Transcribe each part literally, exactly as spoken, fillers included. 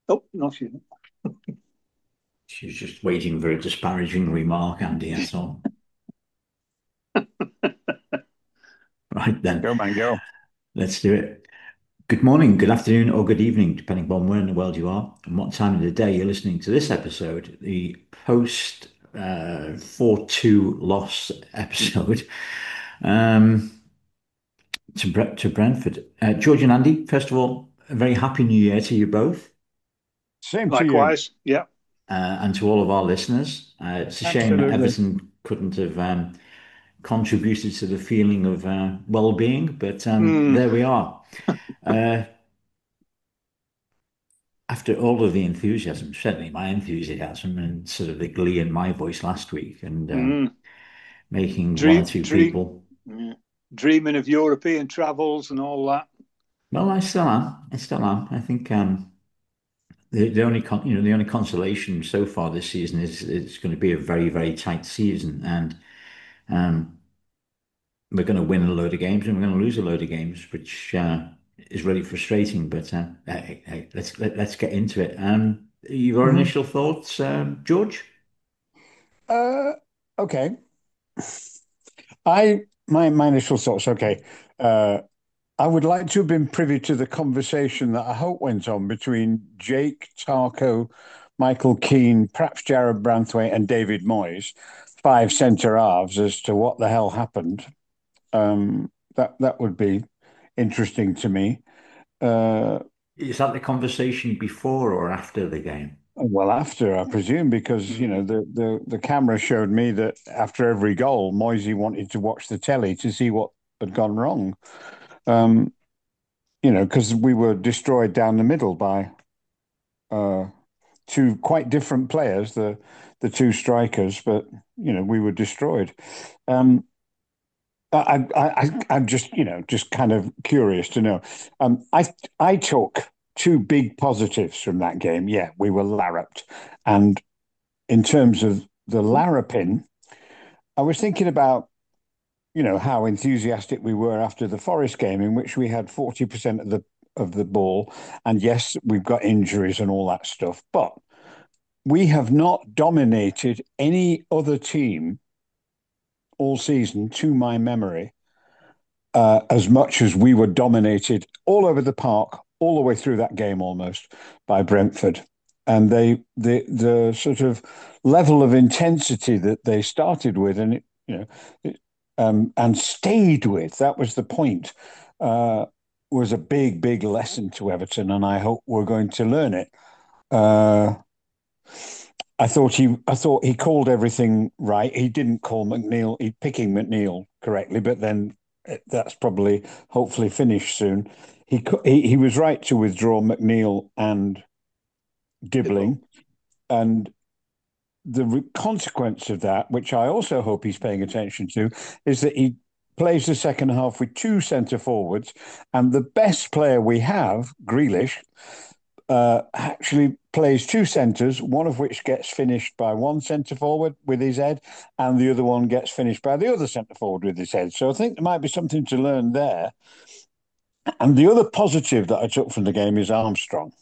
Oh, not you. She's just waiting for a disparaging remark, Andy, that's all. Right then, Go, man, go. let's do it. Good morning, good afternoon, or good evening, depending upon where in the world you are and what time of the day you're listening to this episode, the post uh, four two loss episode um, to, Bre- to Brentford. Uh, George and Andy, first of all, a very happy new year to you both. Same to you. Likewise. Yeah. Uh, and to all of our listeners. Uh, it's a shame Absolutely. Everton couldn't have um, contributed to the feeling of uh, well-being, but um, Mm, there we are. Uh, After all of the enthusiasm, certainly my enthusiasm and sort of the glee in my voice last week, and um, mm. making one or Dream, two dream, people, yeah. Dreaming of European travels and all that. well, I still am. I still am. I think um, the, the only con you know the only consolation so far this season is it's going to be a very very tight season, and um, we're going to win a load of games and we're going to lose a load of games, which uh, is really frustrating. But uh, hey, hey, let's let, let's get into it. Um, your Mhm. initial thoughts, um, George? Uh, okay. I my my initial thoughts. Okay. Uh, I would like to have been privy to the conversation that I hope went on between Jake Tarko, Michael Keane, perhaps Jared Branthwaite, and David Moyes, five centre halves, as to what the hell happened. Um, that that would be interesting to me. Uh, Is that the conversation before or after the game? Well, after, I presume, because you know Mm. the, the the camera showed me that after every goal, Moisey wanted to watch the telly to see what had gone wrong. Um, you know, because we were destroyed down the middle by uh, two quite different players, the the two strikers, but you know we were destroyed. Um, I, I, I, I'm just, you know, just kind of curious to know. Um, I, I took two big positives from that game. Yeah, we were larruped, and in terms of the larruping, I was thinking about, you know, how enthusiastic we were after the Forest game, in which we had forty percent of the of the ball. And yes, we've got injuries and all that stuff, but we have not dominated any other team all season, to my memory, uh, as much as we were dominated all over the park, all the way through that game almost by Brentford. And they the the sort of level of intensity that they started with, and it, you know, it, um, and stayed with, that was the point. Uh, was a big, big lesson to Everton, and I hope we're going to learn it. Uh, I thought he, I thought he called everything right. He didn't call McNeil, he picking McNeil correctly, but then eh, that's probably hopefully finished soon. He he, he was right to withdraw McNeil and Dibble. Dibbling, and the re- consequence of that, which I also hope he's paying attention to, is that he plays the second half with two centre forwards, and the best player we have, Grealish, uh, actually plays two centres, one of which gets finished by one centre forward with his head, and the other one gets finished by the other centre forward with his head. So I think there might be something to learn there. And the other positive that I took from the game is Armstrong.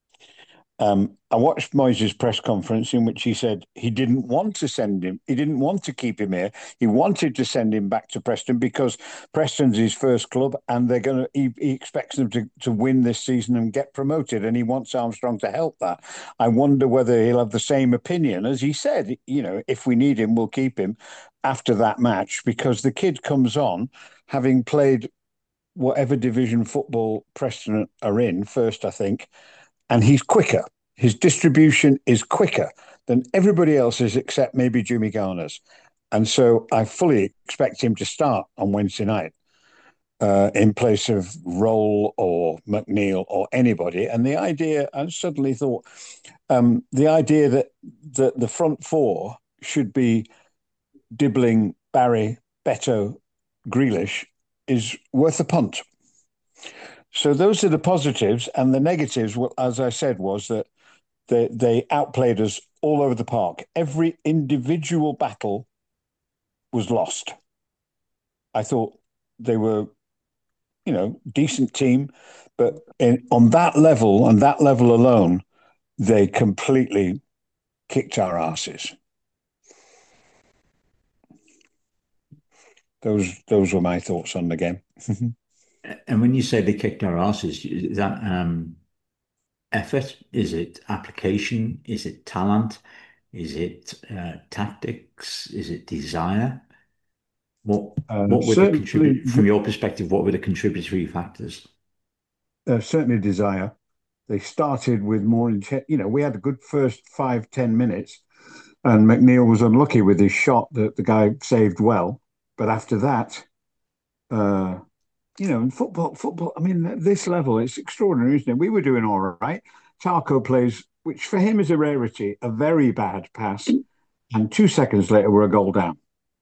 Um, I watched Moyes' press conference in which he said he didn't want to send him, he didn't want to keep him here. He wanted to send him back to Preston because Preston's his first club, and they're going to. He, he expects them to to win this season and get promoted, and he wants Armstrong to help that. I wonder whether he'll have the same opinion as he said. You know, if we need him, we'll keep him after that match, because the kid comes on having played whatever division football Preston are in first, I think, and he's quicker. His distribution is quicker than everybody else's except maybe Jimmy Garner's. And so I fully expect him to start on Wednesday night uh, in place of Roll or McNeil or anybody. And the idea, I suddenly thought, um, the idea that, that the front four should be Dibbling, Barry, Beto, Grealish is worth a punt. So those are the positives, and the negatives, well, as I said, was that They they outplayed us all over the park. Every individual battle was lost. I thought they were, you know, decent team, but in, on that level and that level alone, they completely kicked our asses. Those those were my thoughts on the game. And when you say they kicked our asses, is that um, effort? Is it application? Is it talent? Is it uh, tactics? Is it desire? What Uh, what were the certainly, contribute from your perspective? What were the contributory factors? uh, certainly desire. They started with more intent. You know, we had a good first five ten minutes, and McNeil was unlucky with his shot that the guy saved well. But after that, uh, you know, in football, football. I mean, at this level, it's extraordinary, isn't it? We were doing all right. Tarko plays, which for him is a rarity, a very bad pass, and two seconds later, we're a goal down.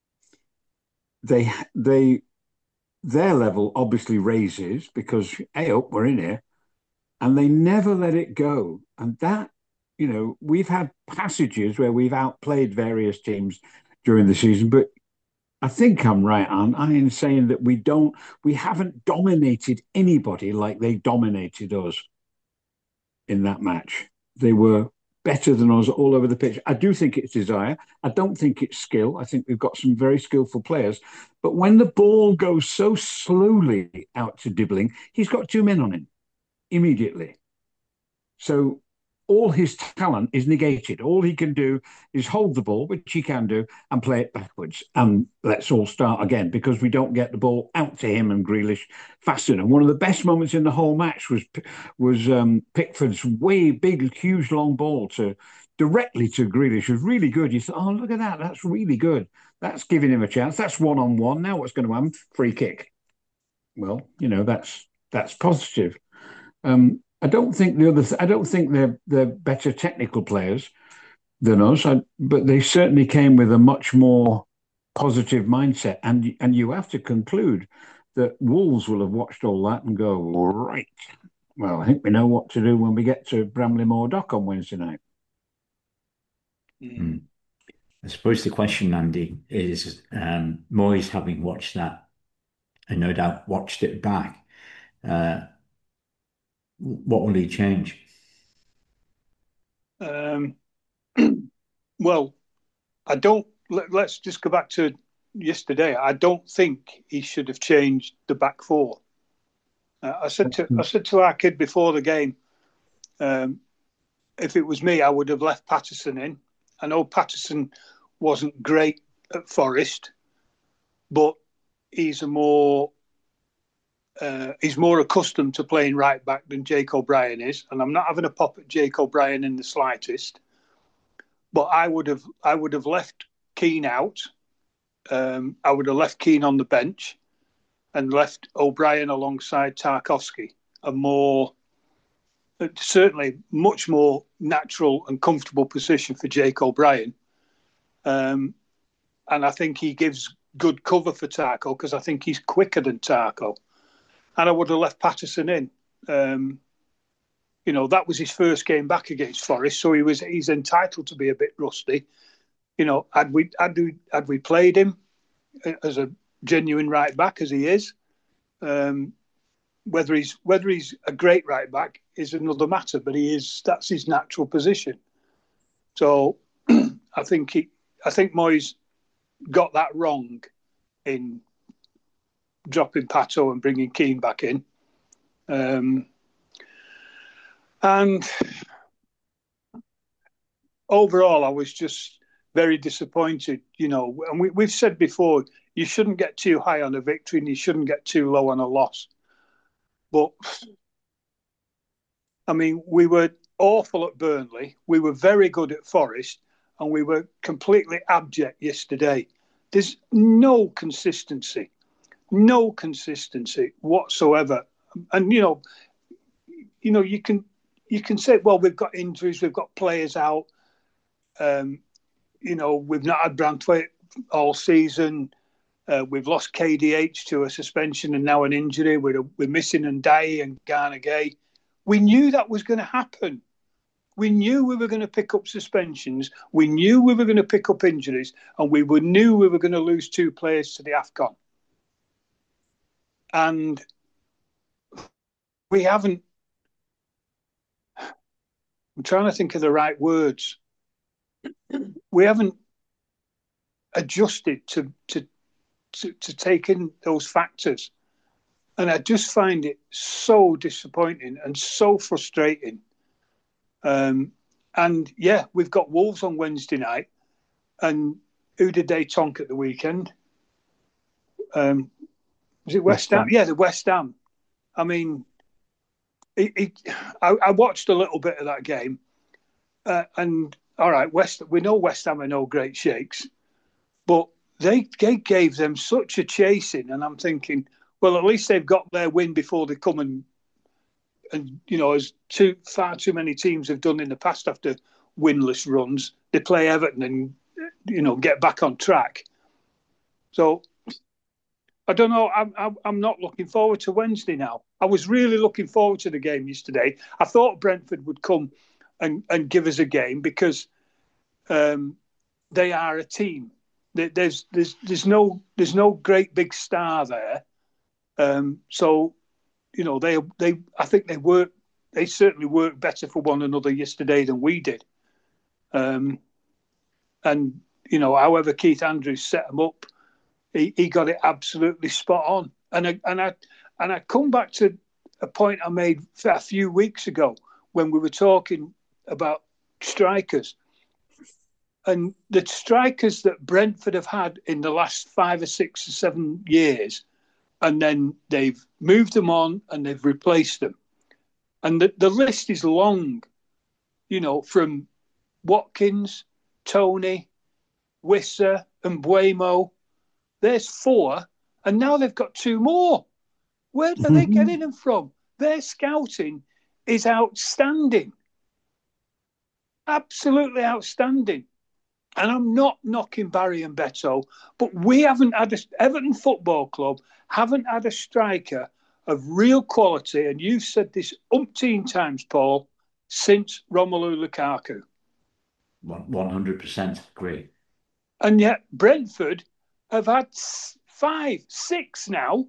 They they their level obviously raises because hey, up we're in here, and they never let it go. And that, you know, we've had passages where we've outplayed various teams during the season, but I think I'm right, Anne. I am saying that we don't, we haven't dominated anybody like they dominated us in that match. They were better than us all over the pitch. I do think it's desire. I don't think it's skill. I think we've got some very skillful players. But when the ball goes so slowly out to Dibbling, he's got two men on him immediately. So all his talent is negated. All he can do is hold the ball, which he can do, and play it backwards. And let's all start again because we don't get the ball out to him and Grealish fast enough. One of the best moments in the whole match was was um, Pickford's way big, huge, long ball to directly to Grealish. It was really good. You thought, oh, look at that. That's really good. That's giving him a chance. That's one on one. Now what's going to happen? Free kick. Well, you know, that's that's positive. Um, I don't think the other. Th- I don't think they're they're better technical players than us, I, but they certainly came with a much more positive mindset. And and you have to conclude that Wolves will have watched all that and go right. Well, I think we know what to do when we get to Bramley Moor Dock on Wednesday night. Mm. I suppose the question, Andy, is um, Moyes having watched that and no doubt watched it back. Uh, what will he change? Um, well, I don't. Let, let's just go back to yesterday. I don't think he should have changed the back four. Uh, I said to I said to our kid before the game, um, if it was me, I would have left Patterson in. I know Patterson wasn't great at Forest, but he's a more uh, he's more accustomed to playing right back than Jake O'Brien is, and I'm not having a pop at Jake O'Brien in the slightest. But I would have I would have left Keane out. Um, I would have left Keane on the bench and left O'Brien alongside Tarkowski, a more certainly much more natural and comfortable position for Jake O'Brien. Um, and I think he gives good cover for Tarko because I think he's quicker than Tarko. And I would have left Patterson in. Um, you know, that was his first game back against Forest, so he was he's entitled to be a bit rusty. You know, had we had we had we played him as a genuine right back as he is, um, whether he's whether he's a great right back is another matter. But he is that's his natural position. So I think he, I think Moyes got that wrong in dropping Pato and bringing Keane back in. Um, and overall, I was just very disappointed, you know. And we, we've said before, you shouldn't get too high on a victory and you shouldn't get too low on a loss. But, I mean, we were awful at Burnley. We were very good at Forest. And we were completely abject yesterday. There's no consistency. No consistency whatsoever. And, you know, you know, you can you can say, well, we've got injuries, we've got players out. Um, you know, we've not had Branthwaite all season. Uh, we've lost K D H to a suspension and now an injury. We're, we're missing Ndiaye and Gana Gueye. We knew that was going to happen. We knew we were going to pick up suspensions. We knew we were going to pick up injuries. And we were, knew we were going to lose two players to the AFCON. And we haven't I'm trying to think of the right words. We haven't adjusted to to to, to take in those factors, and I just find it so disappointing and so frustrating. Um, and yeah, we've got Wolves on Wednesday night, and who did they tonk at the weekend? Um, was it West, West Ham? Ham? Yeah, the West Ham. I mean, it, it, I, I watched a little bit of that game, uh, and all right, West. We know West Ham are no great shakes, but they they gave them such a chasing, and I'm thinking, well, at least they've got their win before they come and and you know, as too far too many teams have done in the past after winless runs, they play Everton and you know get back on track. So I don't know. I'm I'm not looking forward to Wednesday now. I was really looking forward to the game yesterday. I thought Brentford would come and, and give us a game because um, they are a team. There's there's there's no there's no great big star there. Um, so you know they they I think they work they certainly worked better for one another yesterday than we did. Um, and you know, however Keith Andrews set them up, he, he got it absolutely spot on. And I, and I and I come back to a point I made a few weeks ago when we were talking about strikers. And the strikers that Brentford have had in the last five or six or seven years, and then they've moved them on and they've replaced them. And the, the list is long, you know, from Watkins, Tony, Wissa and Buemo. There's four, and now they've got two more. Where are they getting them from? Their scouting is outstanding. Absolutely outstanding. And I'm not knocking Barry and Beto, but we haven't had a, Everton Football Club haven't had a striker of real quality, and you've said this umpteen times, Paul, since Romelu Lukaku. one hundred percent agree. And yet Brentford have had five, six now.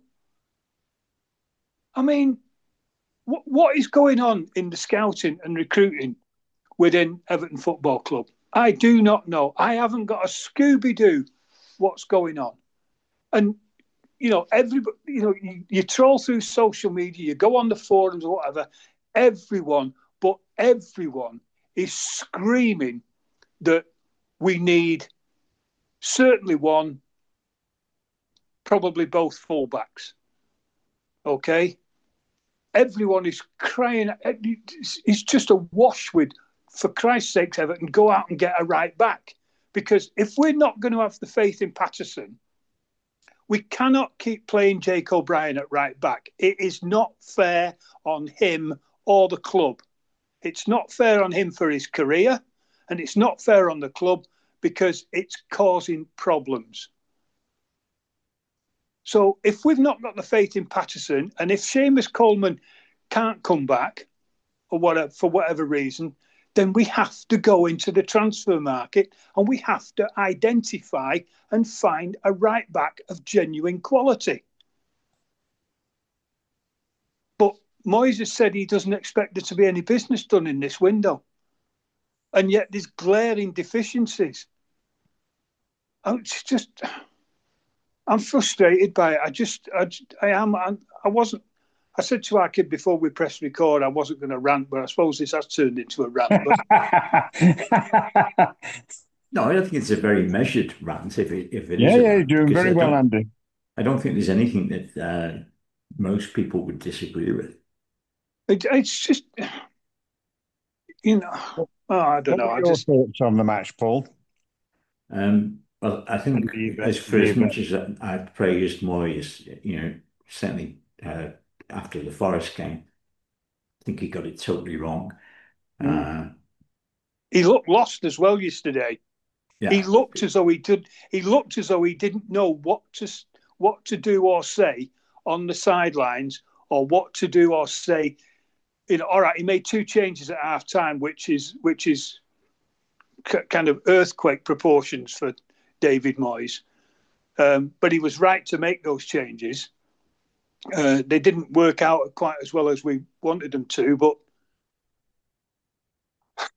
I mean, what what is going on in the scouting and recruiting within Everton Football Club? I do not know. I haven't got a Scooby-Doo what's going on. And, you know, everybody, you know, you, you troll through social media, you go on the forums or whatever, everyone, but everyone is screaming that we need certainly one, probably both fullbacks. Okay? Everyone is crying. It's just awash with, for Christ's sake, Everton, go out and get a right back. Because if we're not going to have the faith in Patterson, we cannot keep playing Jake O'Brien at right back. It is not fair on him or the club. It's not fair on him for his career, and it's not fair on the club because it's causing problems. So if we've not got the faith in Patterson, and if Seamus Coleman can't come back or whatever, for whatever reason, then we have to go into the transfer market and we have to identify and find a right back of genuine quality. But Moyes has said he doesn't expect there to be any business done in this window. And yet there's glaring deficiencies. It's just, I'm frustrated by it. I just, I, I am, I, I wasn't, I said to our kid before we pressed record, I wasn't going to rant, but I suppose this has turned into a rant. But... no, I don't think it's a very measured rant. If it, if it yeah, is, a yeah, rant, you're doing very well, I Andy. I don't think there's anything that uh, most people would disagree with. It, it's just, you know, oh, I don't what know. Are I your just thoughts on the match, Paul? Um, well, I think Leave as it, for as leave much as I, I praised Moyes, you know, certainly uh, after the Forest game, I think he got it totally wrong. Mm. Uh, he looked lost as well yesterday. yeah. He looked as though he did. He looked as though he didn't know what to what to do or say on the sidelines, or what to do or say. You know, all right, he made two changes at half time, which is which is c- kind of earthquake proportions for David Moyes. Um, but he was right to make those changes. Uh, they didn't work out quite as well as we wanted them to, but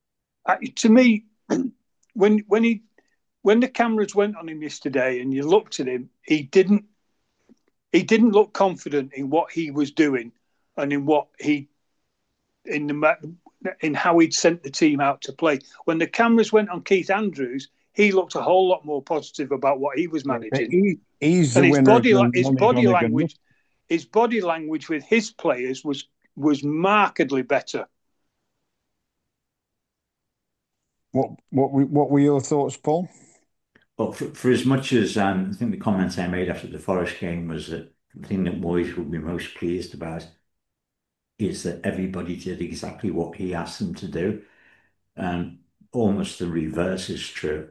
Uh, to me, when when he when the cameras went on him yesterday, and you looked at him, he didn't he didn't look confident in what he was doing, and in what he in the in how he'd sent the team out to play. When the cameras went on Keith Andrews, he looked a whole lot more positive about what he was managing. He, he's the and his winner body, of the his Money body Donegan. language, his body language with his players was was markedly better. What what what were your thoughts, Paul? Well, for, for as much as um, I think the comments I made after the Forest game was that the thing that Moyes would be most pleased about is that everybody did exactly what he asked them to do. And almost the reverse is true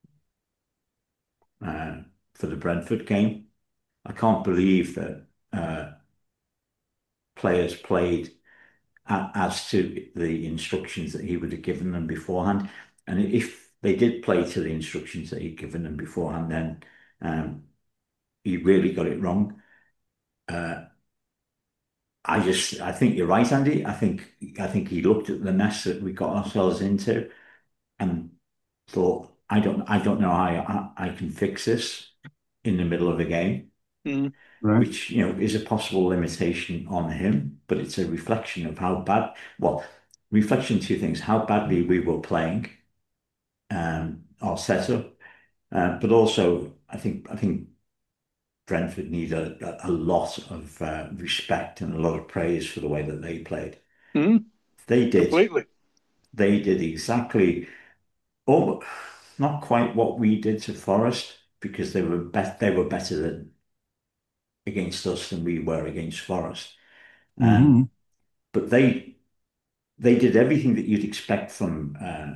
uh, for the Brentford game. I can't believe that uh, players played a- as to the instructions that he would have given them beforehand. And if they did play to the instructions that he'd given them beforehand, then um, he really got it wrong. Uh, I just, I think you're right, Andy. I think, I think he looked at the mess that we got ourselves into and thought, I don't, I don't know how I, I can fix this in the middle of a game, mm. Right. which, you know, is a possible limitation on him, but it's a reflection of how bad, well, reflection two things, how badly we were playing, um, our setup, uh, but also I think, I think Brentford need a, a lot of uh, respect and a lot of praise for the way that they played. Mm. They did. Completely. They did exactly, oh, not quite what we did to Forest because they were bet they were better than against us than we were against Forest. Um, Mm-hmm. but they they did everything that you'd expect from uh,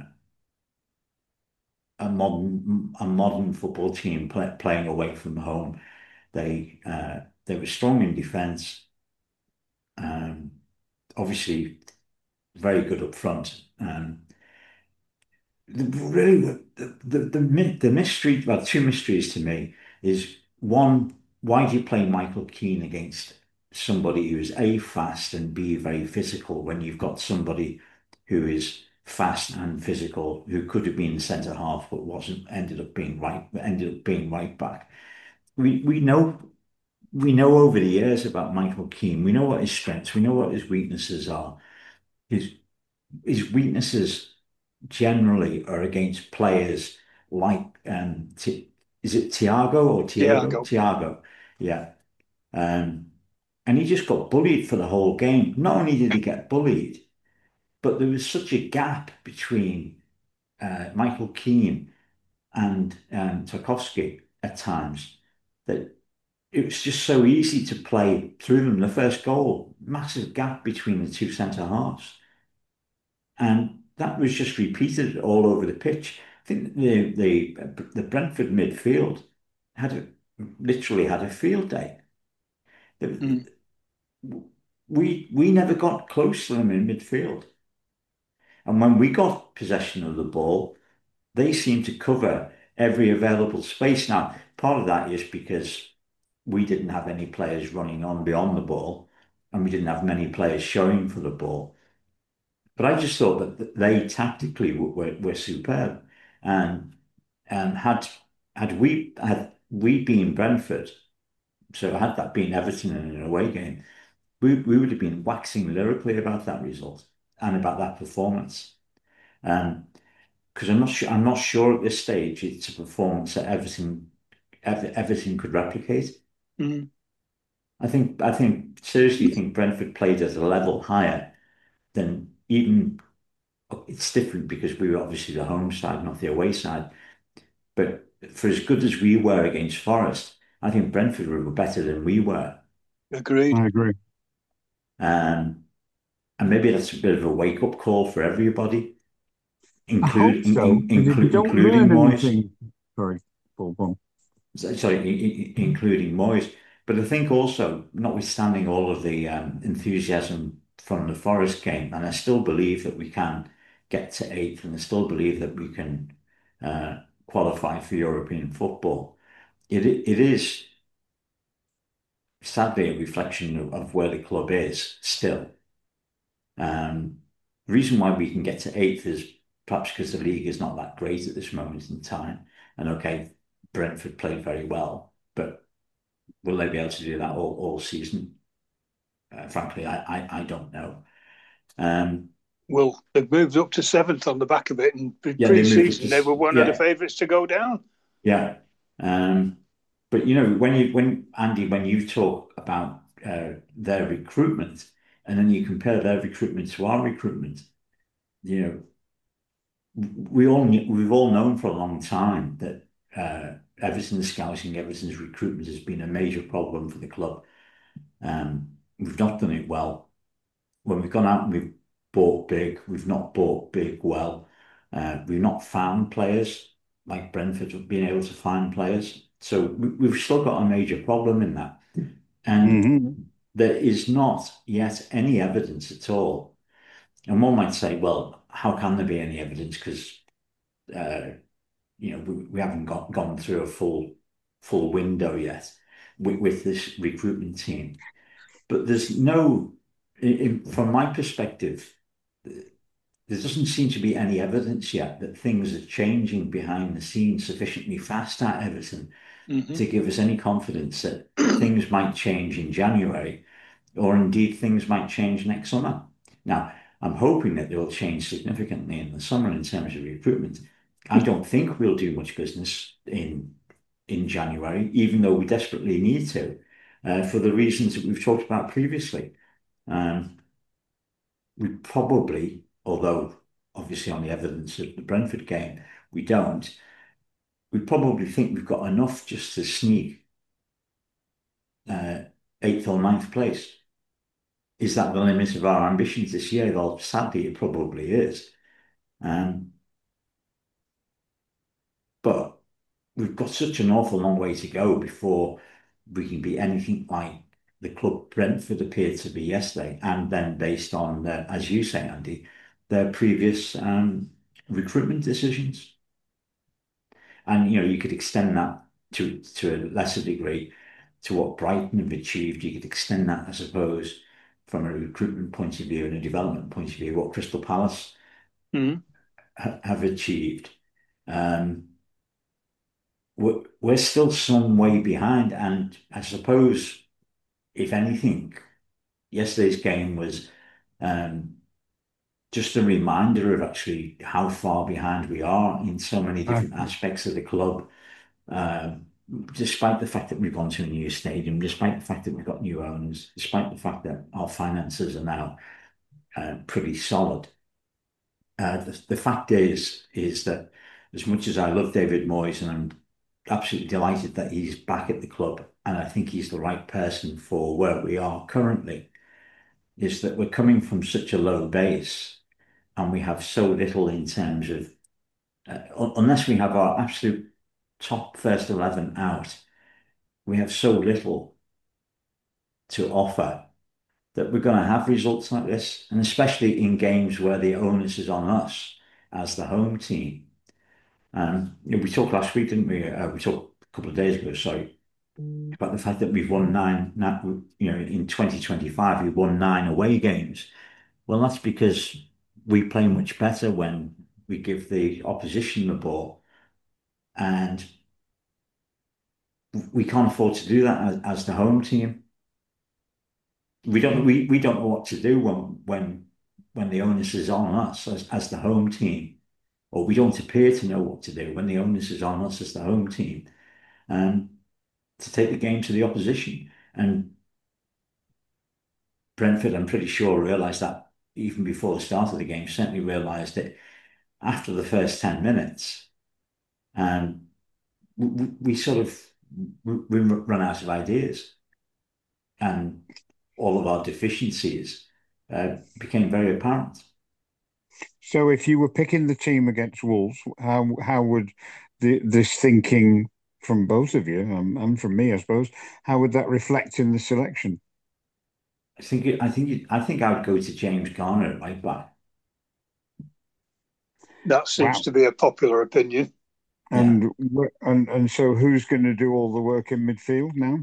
a modern a modern football team play, playing away from home. They uh, they were strong in defence. Um, obviously, very good up front. Um, the, really, the, the the the mystery, well, two mysteries to me is one, why do you play Michael Keane against somebody who is A, fast and B, very physical when you've got somebody who is fast and physical who could have been centre half but wasn't, ended up being right, ended up being right back. We we know we know over the years about Michael Keane. We know what his strengths, we know what his weaknesses are. His his weaknesses generally are against players like um Ti- is it Tiago or Tiago? Thiago. Tiago, yeah. Um, and he just got bullied for the whole game. Not only did he get bullied, but there was such a gap between uh, Michael Keane and um, Tarkowski at times that it was just so easy to play through them. The first goal, massive gap between the two centre halves. And that was just repeated all over the pitch. I think the the the Brentford midfield had a, literally had a field day. Mm. We we never got close to them in midfield, and when we got possession of the ball, they seemed to cover every available space. Now, part of that is because we didn't have any players running on beyond the ball, and we didn't have many players showing for the ball. But I just thought that they tactically were, were, were superb, and and had had we had we been Brentford, so had that been Everton in an away game, we we would have been waxing lyrically about that result and about that performance. Um, because I'm not sure I'm not sure at this stage it's a performance that Everton ever, Everton could replicate. Mm. I think I think seriously think Brentford played at a level higher than even. It's different because we were obviously the home side, not the away side. But for as good as we were against Forest, I think Brentford were better than we were. Agreed. I agree. Um, and maybe that's a bit of a wake-up call for everybody, I hope include, in, so, in, because if you include, don't including learn Moyes. anything, sorry, Paul, go on. Sorry, i- i- including Moyes. But I think also, notwithstanding all of the um, enthusiasm from the Forest game, and I still believe that we can get to eighth, and I still believe that we can uh, qualify for European football. It it is sadly a reflection of, of where the club is still. Um, the reason why we can get to eighth is perhaps because the league is not that great at this moment in time. And okay, Brentford played very well, but will they be able to do that all, all season? Uh, frankly, I, I I don't know. Um, Well, they've moved up to seventh on the back of it, and yeah, they moved up pre-season they to were one of the yeah, favourites to go down. yeah. Um, but you know, when you when Andy, when you talk about uh, their recruitment, and then you compare their recruitment to our recruitment, you know, we all knew, we've all known for a long time that uh, Everton's scouting, Everton's recruitment has been a major problem for the club. Um, we've not done it well. When we've gone out and we've bought big, we've not bought big well. Uh, we've not found players like Brentford have been able to find players. So we, we've still got a major problem in that. And Mm-hmm. there is not yet any evidence at all. And one might say, well, how can there be any evidence? Because uh, you know, we, we haven't got gone through a full full window yet with, with this recruitment team. But there's no, in, from my perspective, there doesn't seem to be any evidence yet that things are changing behind the scenes sufficiently fast at Everton Mm-hmm. to give us any confidence that things might change in January, or indeed things might change next summer. Now, I'm hoping that they will change significantly in the summer in terms of recruitment. I don't think we'll do much business in in January, even though we desperately need to, uh, for the reasons that we've talked about previously. Um, we probably, although obviously on the evidence of the Brentford game, we don't, we probably think we've got enough just to sneak uh, eighth or ninth place. Is that the limit of our ambitions this year? Well, sadly, it probably is. Um, but we've got such an awful long way to go before we can be anything like the club Brentford appeared to be yesterday, and then based on, the, as you say, Andy, their previous um, recruitment decisions. And you know, you could extend that to to a lesser degree to what Brighton have achieved. You could extend that, I suppose, from a recruitment point of view and a development point of view, what Crystal Palace Mm-hmm. ha have achieved. Um, we're, we're still some way behind, and I suppose, if anything, yesterday's game was um, just a reminder of actually how far behind we are in so many different aspects of the club. Um, despite the fact that we've gone to a new stadium, despite the fact that we've got new owners, despite the fact that our finances are now uh, pretty solid, uh, the, the fact is is that as much as I love David Moyes and I'm absolutely delighted that he's back at the club, and I think he's the right person for where we are currently, is that we're coming from such a low base and we have so little in terms of uh, unless we have our absolute top first eleven out, we have so little to offer that we're going to have results like this, and especially in games where the onus is on us as the home team. Um, you know, we talked last week, didn't we? Uh, we talked a couple of days ago, sorry, about the fact that we've won nine, nine, you know, in twenty twenty-five, we've won nine away games. Well, that's because we play much better when we give the opposition the ball, and we can't afford to do that as, as the home team. We don't we, we don't know what to do when when when the onus is on us as, as the home team, or we don't appear to know what to do when the onus is on us as the home team, um, to take the game to the opposition. And Brentford, I'm pretty sure, realised that even before the start of the game, certainly realised it after the first ten minutes. And we, we sort of we run out of ideas, and all of our deficiencies uh, became very apparent. So, if you were picking the team against Wolves, how how would the, this thinking from both of you um, and from me, I suppose, how would that reflect in the selection? I think it, I think it, I think I would go to James Garner at right back. That seems Wow. to be a popular opinion. Yeah, And and and so, who's going to do all the work in midfield now?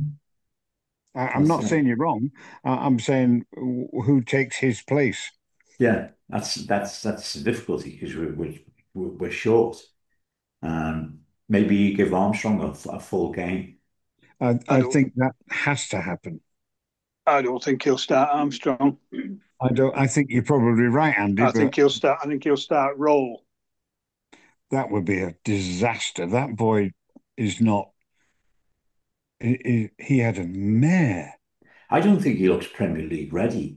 I, I'm that's not uh, saying you're wrong. I, I'm saying who takes his place. Yeah, that's that's that's the difficulty because we're we're we're we're short. Um, maybe you give Armstrong a, f- a full game. I, I I don't think that has to happen. I don't think he'll start Armstrong. I don't. I think you're probably right, Andy, I but think he'll start. I think he'll start Roll. that would be a disaster. That boy is not. He, he he had a mare. I don't think he looks Premier League ready.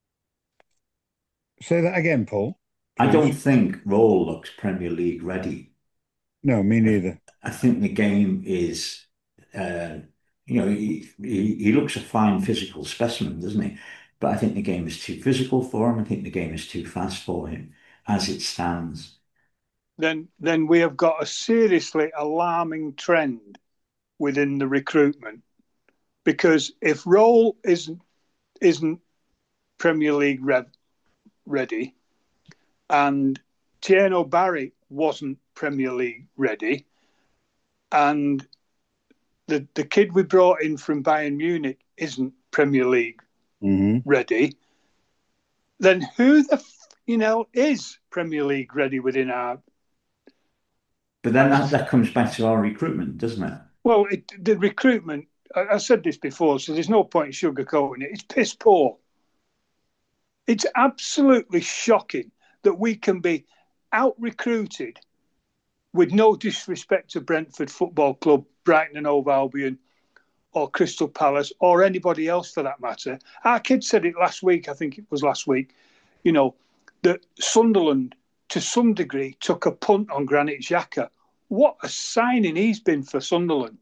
Say that again, Paul, I don't please. think Roll looks Premier League ready. No, me I, neither. I think the game is, uh, you know, he, he he looks a fine physical specimen, doesn't he? But I think the game is too physical for him. I think the game is too fast for him as it stands. Then then we have got a seriously alarming trend within the recruitment because if Roll isn't isn't Premier League re- ready and Tieno Barry wasn't Premier League ready and the the kid we brought in from Bayern Munich isn't Premier League Hmm. ready, then who the you know is Premier League ready within our? But then that, that comes back to our recruitment, doesn't it? Well, it, the recruitment. I, I said this before, so there's no point sugarcoating it. It's piss poor. It's absolutely shocking that we can be out recruited with no disrespect to Brentford Football Club, Brighton and Hove Albion, or Crystal Palace, or anybody else for that matter. Our kid said it last week, I think it was last week, you know, that Sunderland, to some degree, took a punt on Granit Xhaka. What a signing he's been for Sunderland.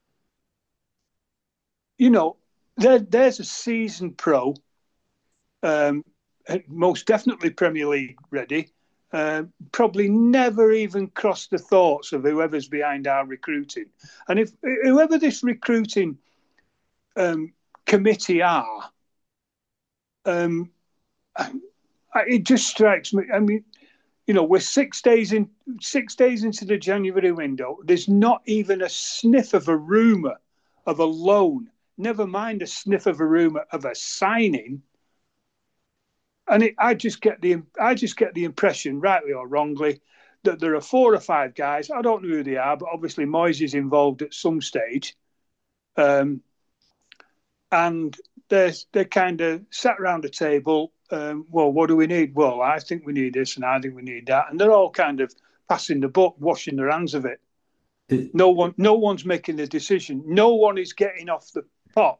You know, there, there's a seasoned pro, um, most definitely Premier League ready, uh, probably never even crossed the thoughts of whoever's behind our recruiting. And if whoever this recruiting um, committee are, um, it just strikes me. I mean, you know, we're six days in, six days into the January window. There's not even a sniff of a rumor of a loan. Never mind a sniff of a rumor of a signing. And it, I just get the, I just get the impression, rightly or wrongly, that there are four or five guys. I don't know who they are, but obviously Moyes is involved at some stage. Um, and they're, they're kind of sat around a table. Um, well, what do we need? Well, I think we need this and I think we need that. And they're all kind of passing the buck, washing their hands of it. The- No one, no one's making the decision. No one is getting off the pot.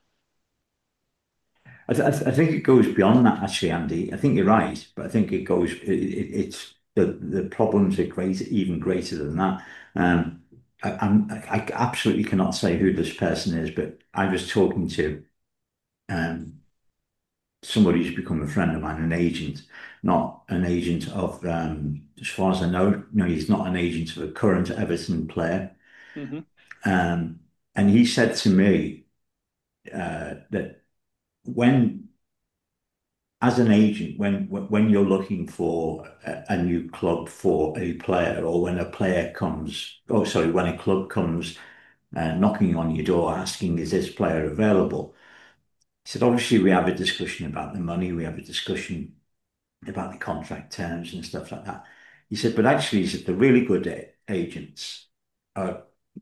I, th I think it goes beyond that, actually, Andy. I think you're right, but I think it goes. It, it, it's the the problems are greater, even greater than that. Um, I, I'm, I absolutely cannot say who this person is, but I was talking to um, somebody who's become a friend of mine, an agent, not an agent of, um, as far as I know, no, he's not an agent of a current Everton player. Mm-hmm. Um, and he said to me uh, that when as an agent, when when you're looking for a, a new club for a player, or when a player comes, oh sorry, when a club comes uh, knocking on your door asking, is this player available? He said, obviously we have a discussion about the money, we have a discussion about the contract terms and stuff like that. He said, but actually, he said the really good a- agents are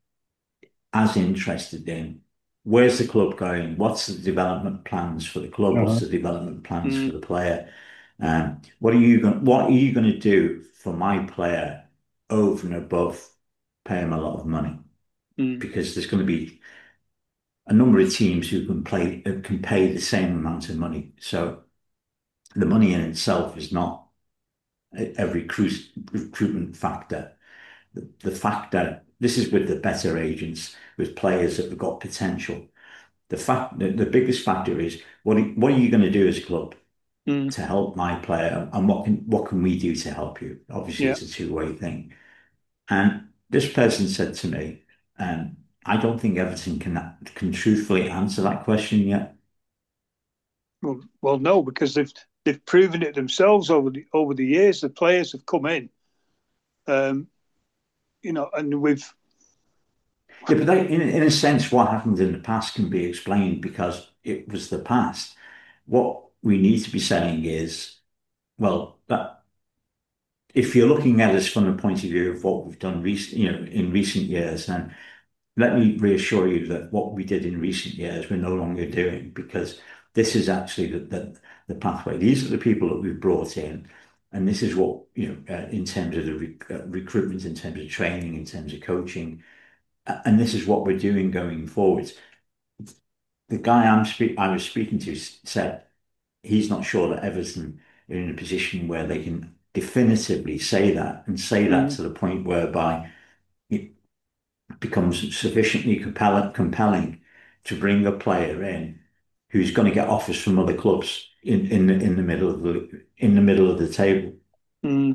as interested in where's the club going, what's the development plans for the club, what's Uh-huh. the development plans for Mm, the player. Um, what are you going? What are you going to do for my player over and above pay him a lot of money? mm, Because there's going to be a number of teams who can play uh, can pay the same amount of money. So the money in itself is not a, a recruit, recruitment factor. The, the factor this is with the better agents, with players that have got potential. The fact the, the biggest factor is what are, what are you going to do as a club mm, to help my player, and what can what can we do to help you? Obviously, yeah. it's a two-way thing. And this person said to me, um, I don't think Everton can can truthfully answer that question yet. Well, well, no, because they've they've proven it themselves over the over the years. The players have come in, um, you know, and we've Yeah, but that, in, in a sense, what happened in the past can be explained because it was the past. What we need to be saying is well, that if you're looking at us from the point of view of what we've done recent, you know, in recent years, then let me reassure you that what we did in recent years, we're no longer doing because this is actually the, the, the pathway. These are the people that we've brought in. And this is what, you know, uh, in terms of the rec uh, recruitment, in terms of training, in terms of coaching, uh, and this is what we're doing going forwards. The guy I'm spe I was speaking to said he's not sure that Everton are in a position where they can definitively say that and say that Mm. to the point whereby it becomes sufficiently compelling, compelling to bring a player in who's going to get offers from other clubs in, in the in the middle of the in the middle of the table. Mm.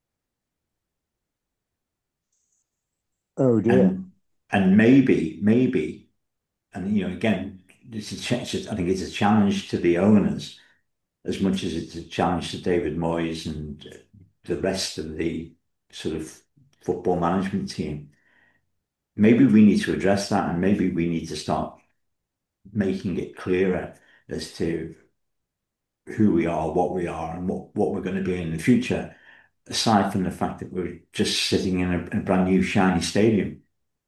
Oh dear. And and maybe, maybe, and you know, again, this is I think it's a challenge to the owners as much as it's a challenge to David Moyes and the rest of the sort of football management team. Maybe we need to address that, and maybe we need to start making it clearer as to who we are, what we are, and what, what we're going to be in the future, aside from the fact that we're just sitting in a, a brand new shiny stadium.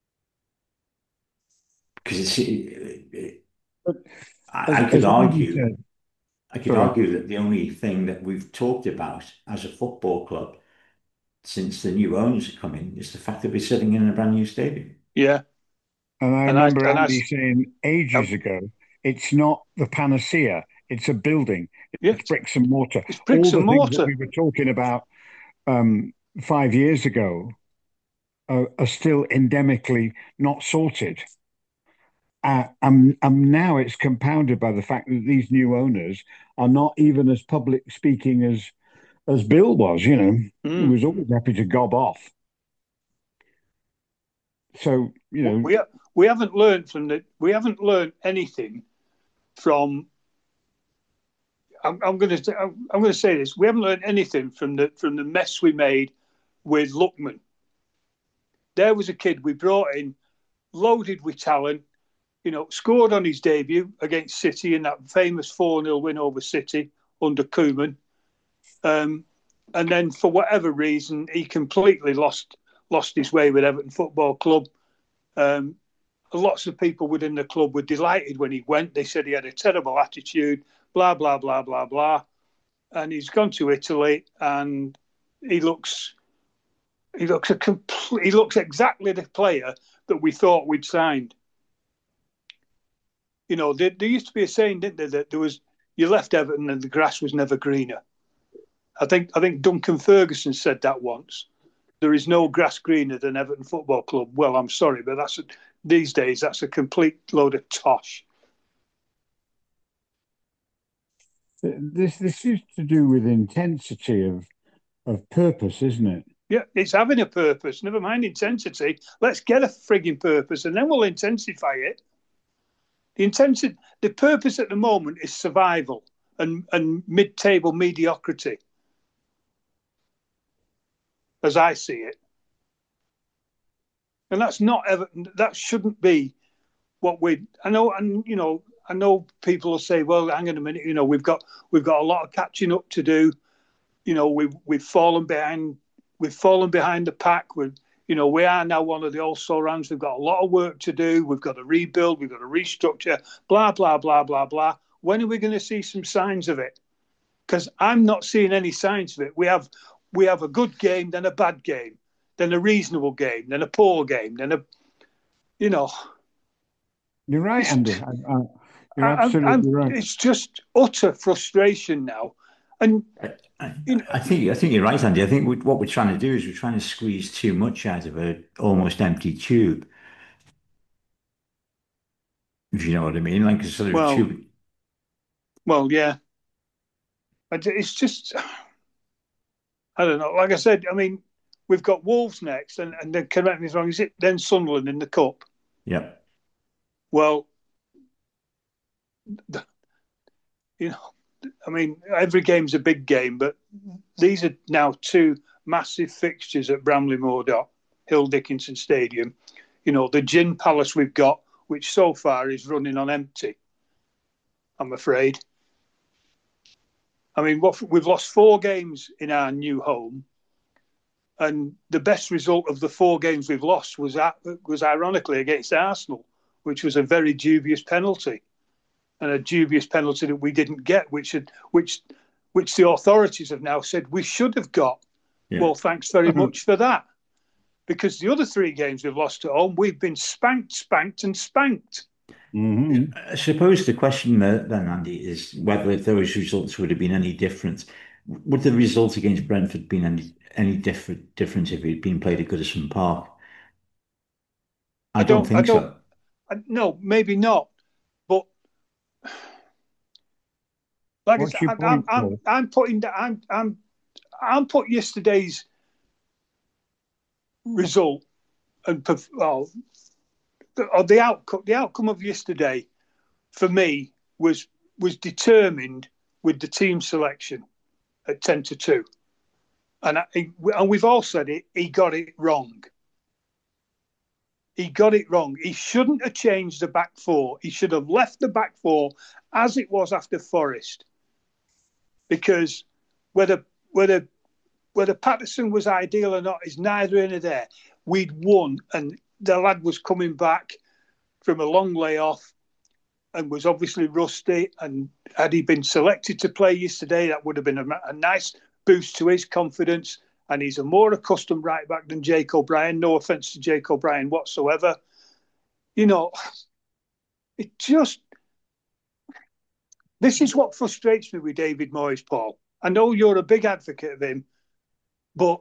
Because it's, it, it, But I, as, I could as Andy argue, said, I could sorry. argue that the only thing that we've talked about as a football club since the new owners have come in is the fact that we're sitting in a brand new stadium. Yeah. And I And I remember and I Andy saying um, ages ago, it's not the panacea, it's a building, yeah, it's bricks and mortar. it's All bricks and the things that mortar. we were talking about um, five years ago are, are still endemically not sorted. Uh, and, and now it's compounded by the fact that these new owners are not even as public speaking as as Bill was, you know, he Mm. was always happy to gob off. So, you know, We we haven't learned from the we haven't learned anything from. I'm, I'm going to I'm going to say this. We haven't learned anything from the from the mess we made with Lookman. There was a kid we brought in, loaded with talent. You know, scored on his debut against City in that famous four nil win over City under Koeman. Um, and then for whatever reason, he completely lost lost his way with Everton Football Club. Um, lots of people within the club were delighted when he went. They said he had a terrible attitude, blah blah blah blah blah. And he's gone to Italy, and he looks he looks a complete, he looks exactly the player that we thought we'd signed. You know, there, there used to be a saying, didn't there, that there was you left Everton and the grass was never greener. I think I think Duncan Ferguson said that once. There is no grass greener than Everton Football Club. Well, I'm sorry, but that's a, these days that's a complete load of tosh. this this is to do with intensity of of purpose, isn't it? Yeah, it's having a purpose. Never mind intensity. Let's get a frigging purpose, and then we'll intensify it. The intensity, the purpose at the moment is survival and and mid-table mediocrity, as I see it. And that's not ever. That shouldn't be what we. I know, and you know, I know people will say, "Well, hang on a minute. You know, we've got we've got a lot of catching up to do. You know, we've we've fallen behind. We've fallen behind the pack. We're, you know, we are now one of the also rans. We've got a lot of work to do. We've got to rebuild. We've got to restructure. Blah blah blah blah blah. When are we going to see some signs of it? Because I'm not seeing any signs of it. We have we have a good game, then a bad game, then a reasonable game, then a poor game, then a you know. You're right, It's Andy. I, I, you're I, I'm, absolutely right. it's just utter frustration now, and I, I, you know, I think I think you're right, Andy. I think we, what we're trying to do is we're trying to squeeze too much out of a almost empty tube, if you know what I mean, like a sort of well, tube. well, yeah. It's just I don't know. Like I said, I mean, we've got Wolves next, and and then correct me if I'm wrong. Is it then Sunderland in the cup? Yeah, Well, you know, I mean, every game's a big game, but these are now two massive fixtures at Bramley Moore Hill Dickinson Stadium. You know, the Gin Palace we've got, which so far is running on empty, I'm afraid. I mean, what we've lost four games in our new home, and the best result of the four games we've lost was at, was ironically against Arsenal, which was a very dubious penalty, and a dubious penalty that we didn't get, which had, which which the authorities have now said we should have got. Yeah. Well, thanks very much for that, because the other three games we've lost at home, we've been spanked, spanked, and spanked. Mm-hmm. I suppose the question then, Andy, is whether those results would have been any different. Would the result against Brentford been any any different different if it had been played at Goodison Park? I, I don't, don't think I don't, so. I, no, maybe not. But like What's I said, I, I'm, I'm, I'm putting that I'm I'm I'm put yesterday's result and well, or the outcome the outcome of yesterday for me was was determined with the team selection at ten to two, and I, and we've all said it. He got it wrong. He got it wrong. He shouldn't have changed the back four. He should have left the back four as it was after Forest, because whether whether whether Patterson was ideal or not is neither in nor there. We'd won, and the lad was coming back from a long layoff and was obviously rusty. And had he been selected to play yesterday, that would have been a, a nice boost to his confidence. And he's a more accustomed right back than Jake O'Brien. No offence to Jake O'Brien whatsoever. You know, it just... This is what frustrates me with David Moyes, Paul. I know you're a big advocate of him, but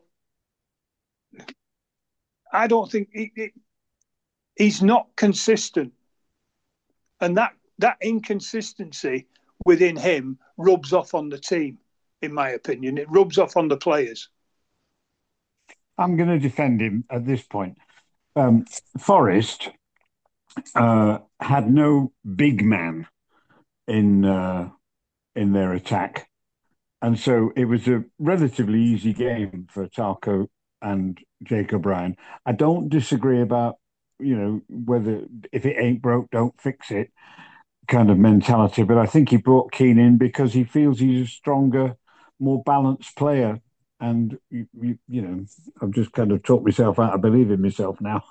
I don't think... He, he, he's not consistent. And that, that inconsistency within him rubs off on the team, in my opinion. It rubs off on the players. I'm going to defend him at this point. Um, Forest uh, had no big man in uh, in their attack, and so it was a relatively easy game for Tarko and Jake O'Brien. I don't disagree about, you know, whether if it ain't broke, don't fix it kind of mentality, but I think he brought Keane in because he feels he's a stronger, more balanced player. And, you, you, you know, I've just kind of talked myself out of believing myself now.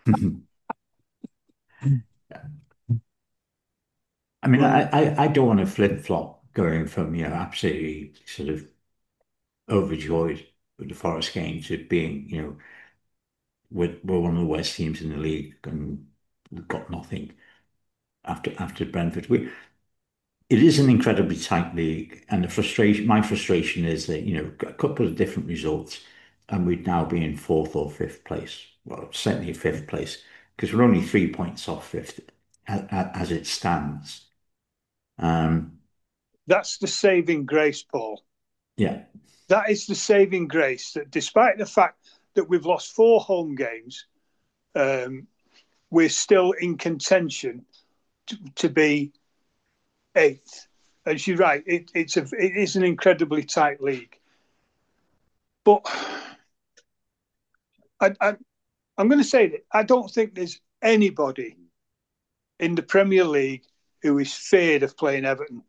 I mean, I, I, I don't want to flip-flop going from, you know, absolutely sort of overjoyed with the Forest game to being, you know, we're, we're one of the worst teams in the league and we've got nothing after after Brentford. We, it is an incredibly tight league, and the frustration, my frustration is that, you know, a couple of different results and we'd now be in fourth or fifth place. Well, certainly fifth place, because we're only three points off fifth as, as it stands. Um, That's the saving grace, Paul. Yeah. That is the saving grace, that despite the fact that we've lost four home games, um, we're still in contention to, to be eighth. And you're right, it, it's a, it is an incredibly tight league. But I, I, I'm going to say that I don't think there's anybody in the Premier League who is feared of playing Everton.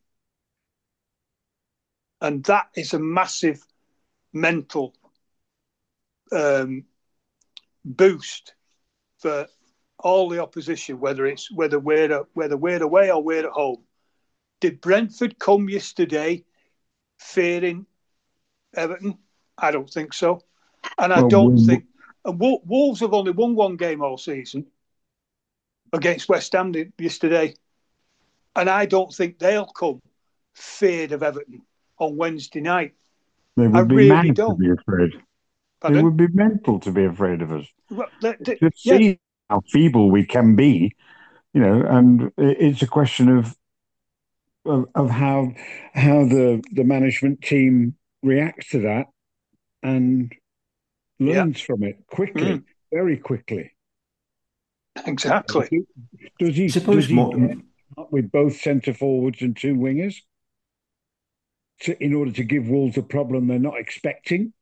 And that is a massive mental um, boost for all the opposition, whether it's whether we're whether we're away or we're at home. Did Brentford come yesterday fearing Everton? I don't think so, and I well, don't we, think. And Wolves have only won one game all season against West Ham yesterday, and I don't think they'll come feared of Everton on Wednesday night. They would I be really mad don't. to be afraid. Pardon? They would be mental to be afraid of us. Well, they, they, Just yeah. see how feeble we can be, you know, and it's a question of of, of how how the the management team reacts to that and learns yeah. from it quickly, mm. very quickly. Exactly. Does he suppose does he more... get up with both centre forwards and two wingers to, in order to give Wolves a problem they're not expecting?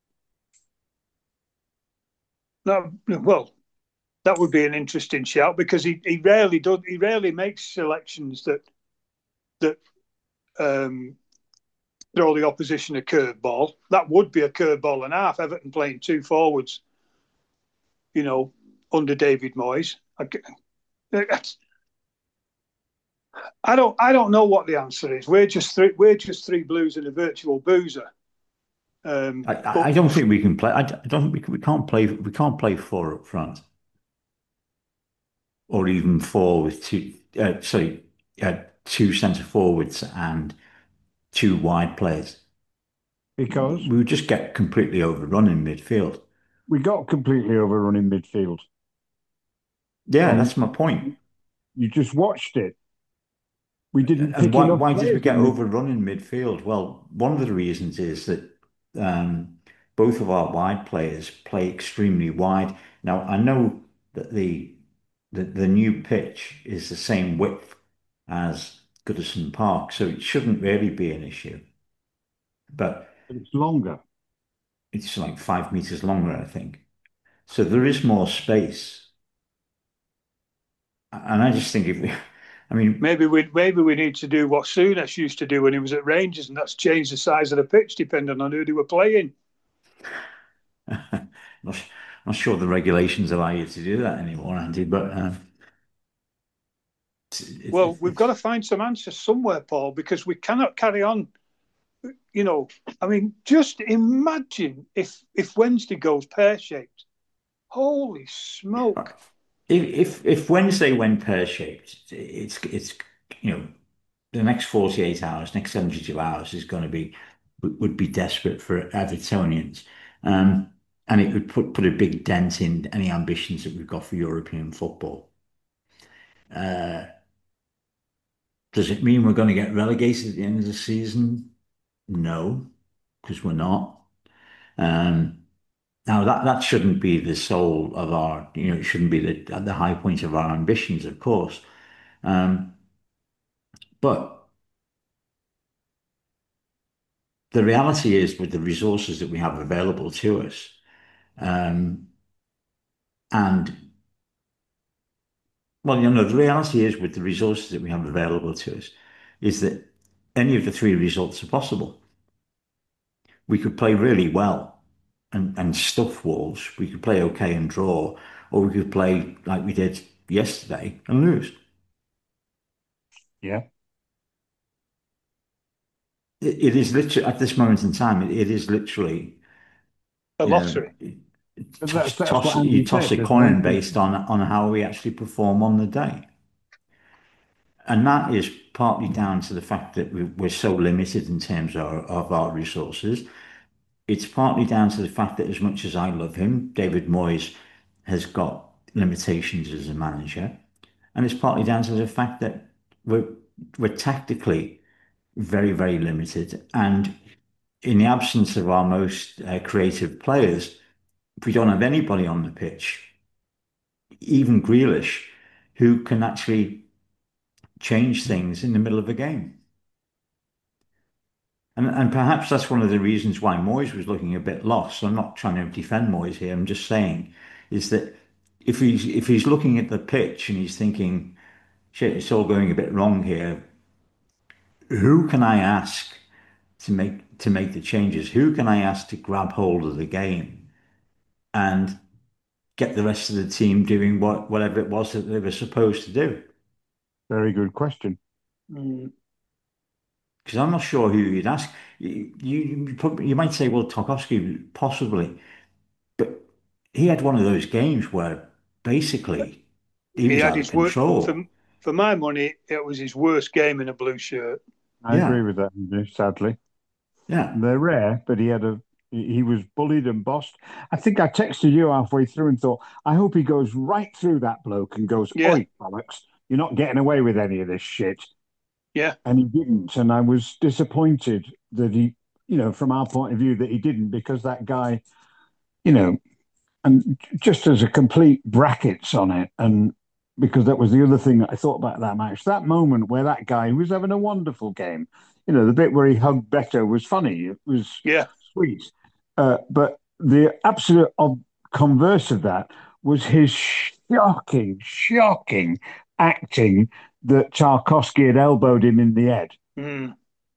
No, well, that would be an interesting shout, because he, he rarely does. He rarely makes selections that that um, throw the opposition a curveball. That would be a curveball and a half. Everton playing two forwards, you know, under David Moyes. I, I don't. I don't know what the answer is. We're just three. We're just three blues and a virtual boozer. Um, I, but, I don't think we can play. I don't think we, can, we can't play. We can't play four up front, or even four with two. Uh, sorry, uh, two centre forwards and two wide players. Because we would just get completely overrun in midfield. We got completely overrun in midfield. Yeah, um, that's my point. You just watched it. We didn't. And why, why did we get overrun in midfield? Well, one of the reasons is that um, both of our wide players play extremely wide. Now, I know that the, the the new pitch is the same width as Goodison Park, so it shouldn't really be an issue. But it's longer. It's like five meters longer, I think. So there is more space. And I just think if we, I mean, maybe we maybe we need to do what Souness used to do when he was at Rangers, and that's change the size of the pitch depending on who they were playing. not, not sure the regulations allow you to do that anymore, Andy. But uh, it's, well, it's, we've it's... got to find some answers somewhere, Paul, because we cannot carry on. You know, I mean, just imagine if if Wednesday goes pear shaped. Holy smoke! If if, if Wednesday went pear shaped, it's it's you know the next forty-eight hours, next seventy-two hours is going to be would be desperate for Evertonians, um, and it would put put a big dent in any ambitions that we've got for European football. Uh, does it mean we're going to get relegated at the end of the season? No, because we're not. Um, now that that shouldn't be the soul of our, you know, it shouldn't be the the high point of our ambitions, of course. Um, but the reality is, with the resources that we have available to us, um, and well, you know, the reality is with the resources that we have available to us, is that any of the three results are possible. We could play really well and, and stuff Wolves. We could play okay and draw, or we could play like we did yesterday and lose. Yeah. It, it is literally, at this moment in time, it, it is literally a lottery. Know, toss, that's, that's toss, you toss said, a coin based on, on how we actually perform on the day. And that is partly down to the fact that we, we're so limited in terms of, of our resources. It's partly down to the fact that as much as I love him, David Moyes has got limitations as a manager. And it's partly down to the fact that we're, we're tactically very, very limited. And in the absence of our most uh, creative players, if we don't have anybody on the pitch, even Grealish, who can actually change things in the middle of a game. And, and perhaps that's one of the reasons why Moyes was looking a bit lost. I'm not trying to defend Moyes here. I'm just saying is that if he's if he's looking at the pitch and he's thinking, shit, it's all going a bit wrong here, who can I ask to make to make the changes? Who can I ask to grab hold of the game and get the rest of the team doing what whatever it was that they were supposed to do? Very good question. Mm. Because I'm not sure who you'd ask. You, you, you might say, well, Tarkowski, possibly. But he had one of those games where basically he, he was out of control. Work, for, for my money, it was his worst game in a blue shirt. I yeah. agree with that, Andrew, sadly. Yeah. They're rare, but he had a he was bullied and bossed. I think I texted you halfway through and thought, I hope he goes right through that bloke and goes, yeah. Oi, Alex, you're not getting away with any of this shit. Yeah. And he didn't. And I was disappointed that he, you know, from our point of view, that he didn't, because that guy, you know, and just as a complete brackets on it. And because that was the other thing that I thought about that match, that moment where that guy was having a wonderful game, you know, the bit where he hugged Beto was funny. It was yeah. sweet. Uh, but the absolute converse of that was his shocking, shocking acting that Tarkowski had elbowed him in the head. Mm.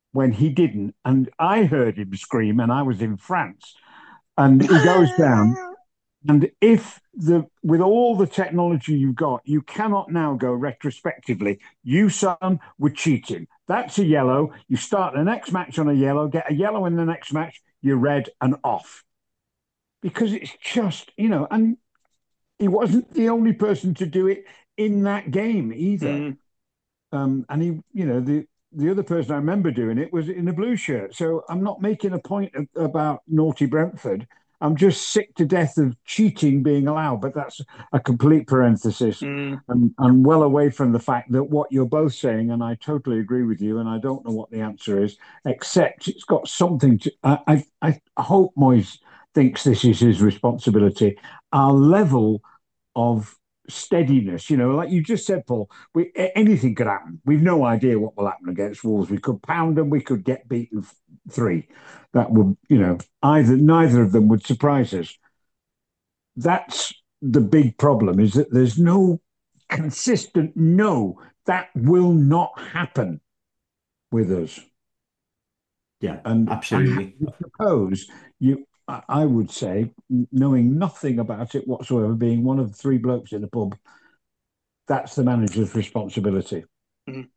when he didn't. And I heard him scream, and I was in France. And he goes down. And if the with all the technology you've got, you cannot now go retrospectively. You, son, were cheating. That's a yellow. You start the next match on a yellow, get a yellow in the next match, you're red and off. Because it's just, you know, and he wasn't the only person to do it in that game either. Mm. Um, and he, you know, the the other person I remember doing it was in a blue shirt. So I'm not making a point of, about naughty Brentford. I'm just sick to death of cheating being allowed, but that's a complete parenthesis. Mm. And I'm well away from the fact that what you're both saying, and I totally agree with you, and I don't know what the answer is, except it's got something to. I I, I hope Moyes thinks this is his responsibility. Our level of steadiness, you know, like you just said, Paul, we, anything could happen. We've no idea what will happen against Wolves. We could pound them, we could get beaten three. That would, you know, either neither of them would surprise us. That's the big problem, is that there's no consistent no, that will not happen with us. Yeah, and absolutely. And I suppose you I would say, knowing nothing about it whatsoever, being one of the three blokes in the pub, that's the manager's responsibility. Mm.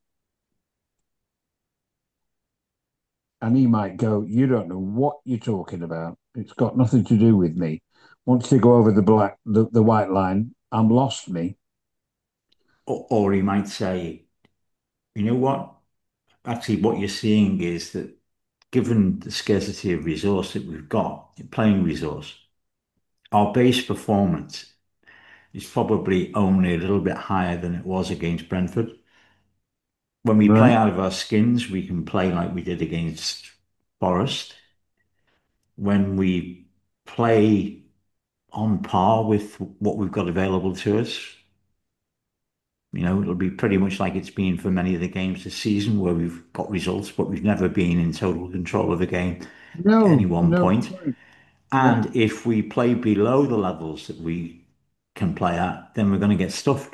And he might go, you don't know what you're talking about. It's got nothing to do with me. Once they go over the black, the, the white line, I'm lost, me. Or, or he might say, you know what? Actually, what you're seeing is that given the scarcity of resource that we've got, playing resource, our base performance is probably only a little bit higher than it was against Brentford. When we play Right. out of our skins, we can play like we did against Forest. When we play on par with what we've got available to us, you know, it'll be pretty much like it's been for many of the games this season where we've got results, but we've never been in total control of the game at any No, one no. point. Yeah. And if we play below the levels that we can play at, then we're going to get stuffed.